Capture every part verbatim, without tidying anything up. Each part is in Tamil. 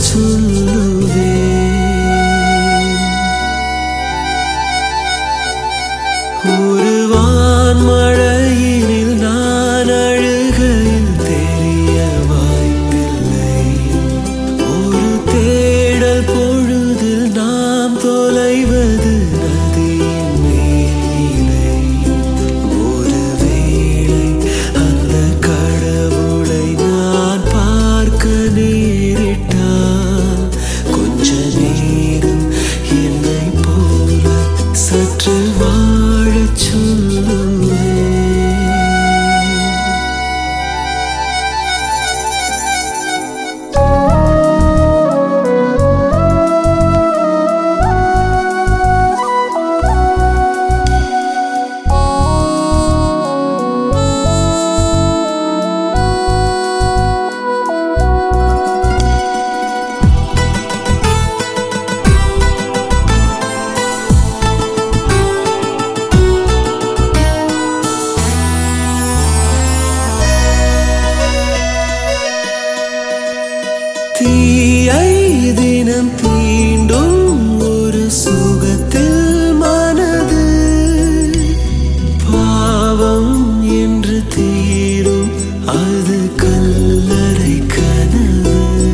ஒரு வான்மழையினில் நான் அழுகையில் தெரிய வாய்ப்பில்லை. ஒரு தேடல் பொழுதில் நாம் தொலைவது நதியின் மேலே. ஒரு வேளை அந்த கடவுளை நான் பார்க்க நேரிட்டால் கொஞ்ச நேரம் என்னை போல சற்று வாழச் சொல்லுவேன். தீயை தினம் தீண்டும் ஒரு சுகத்தில் மனது பாவம் என்று தீரும் அது கல்லறை கனவு.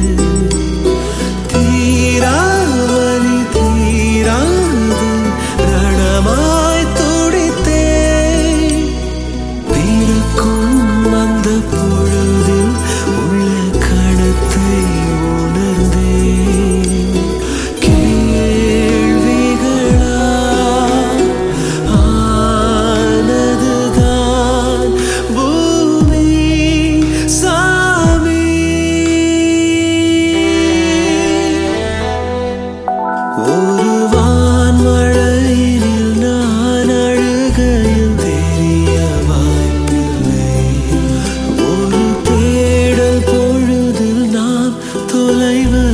தீராவலி தீராது ரணமாய் துடித்தேன். பிறக்கும் அந்த பொழுதில் உள்ள கணத்தை ஒரு வான்மழையினில் நான் அழுகையில் தெரிய வாய்ப்பில்லை. ஒரு தேடல் பொழுதில் நாம் தொலைவது